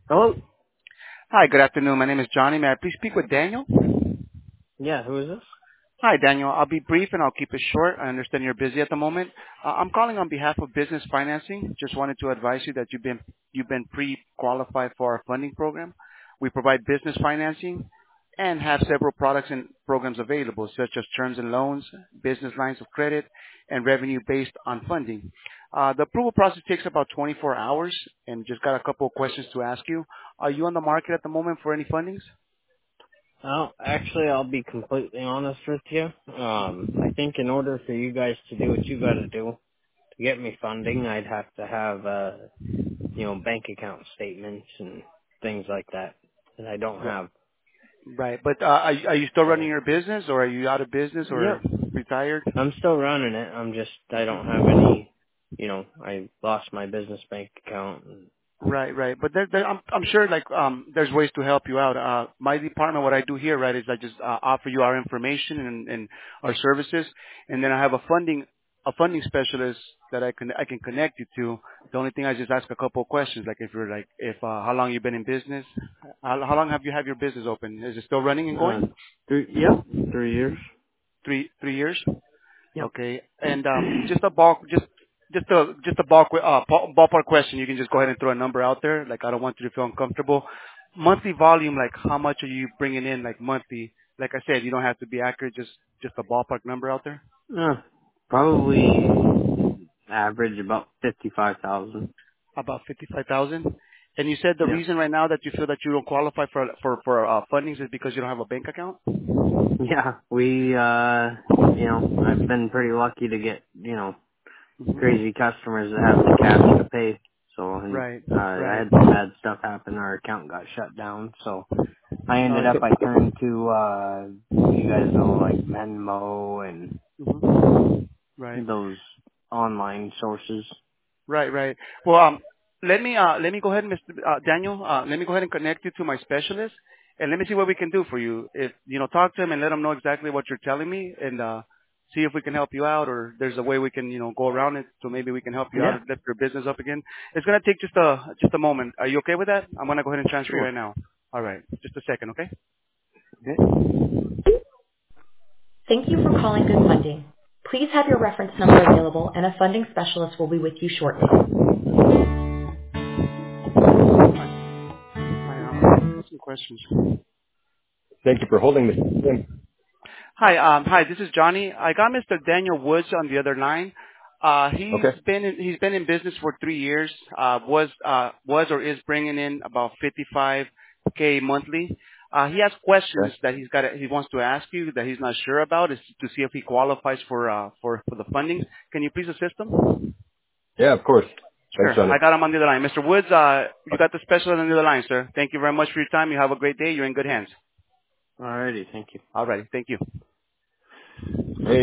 Hello? Hi, good afternoon. My name is Johnny. May I please speak with Daniel? Yeah, who is this? Hi, Daniel. I'll be brief and I'll keep it short. I understand you're busy at the moment. I'm calling on behalf of Business Financing. Just wanted to advise you that you've been pre-qualified for our funding program. We provide business financing and have several products and programs available, such as terms and loans, business lines of credit, and revenue based on funding. The approval process takes about 24 hours, and just got a couple of questions to ask you. Are you on the market at the moment for any fundings? Well, actually, I'll be completely honest with you. I think in order for you guys to do what you gotta do to get me funding, I'd have to have, bank account statements and things like that I don't have. Right. But are you still running So, your business, or are you out of business, or yep, retired? I'm still running it. I don't have any, I lost my business bank account. And, Right, right. But I'm sure like there's ways to help you out. My department, what I do here, right, is I just offer you our information and our services, and then I have a funding specialist that I can connect you to. The only thing I just ask a couple of questions, like if how long you've been in business, how long have you had your business open? Is it still running and uh, going? 3 years. Three years? Yep. Okay. And just a ballpark question. You can just go ahead and throw a number out there. Like, I don't want you to feel uncomfortable. Monthly volume, like, how much are you bringing in, like, monthly? Like I said, you don't have to be accurate, just a ballpark number out there. Probably average about 55,000. About 55,000. And you said the Yeah. reason right now that you feel that you don't qualify for fundings is because you don't have a bank account? Yeah, I've been pretty lucky to get, Hmm. crazy customers that have the cash to pay. So, and, Right. I Right. had some bad stuff happen. Our account got shut down. So I ended up, I turned to, you guys know, like Venmo and Mhm. Right. those online sources. Right, right. Well, let me go ahead, Mr. Daniel. Let me go ahead and connect you to my specialist, and let me see what we can do for you. If talk to him and let him know exactly what you're telling me, and see if we can help you out, or there's a way we can go around it, so maybe we can help you out Yeah, and lift your business up again. It's gonna take just a moment. Are you okay with that? I'm gonna go ahead and transfer you sure. right now. All right, just a second, okay? Okay. Thank you for calling Good Funding. Please have your reference number available and a funding specialist will be with you shortly. Hi, hi. Some questions. Thank you for holding this. Hi, this is Johnny. I got Mr. Daniel Woods on the other line. He's Okay. been in business for 3 years. Was or is bringing in about 55K monthly. He has questions Okay. that he wants to ask you that he's not sure about, is to see if he qualifies for the funding. Can you please assist him? Yeah, of course. Thanks, Sure. Johnny. I got him on the other line. Mr. Woods, you Okay. got the specialist on the other line, sir. Thank you very much for your time. You have a great day. You're in good hands. Alrighty, thank you. All right. Thank you. Hey,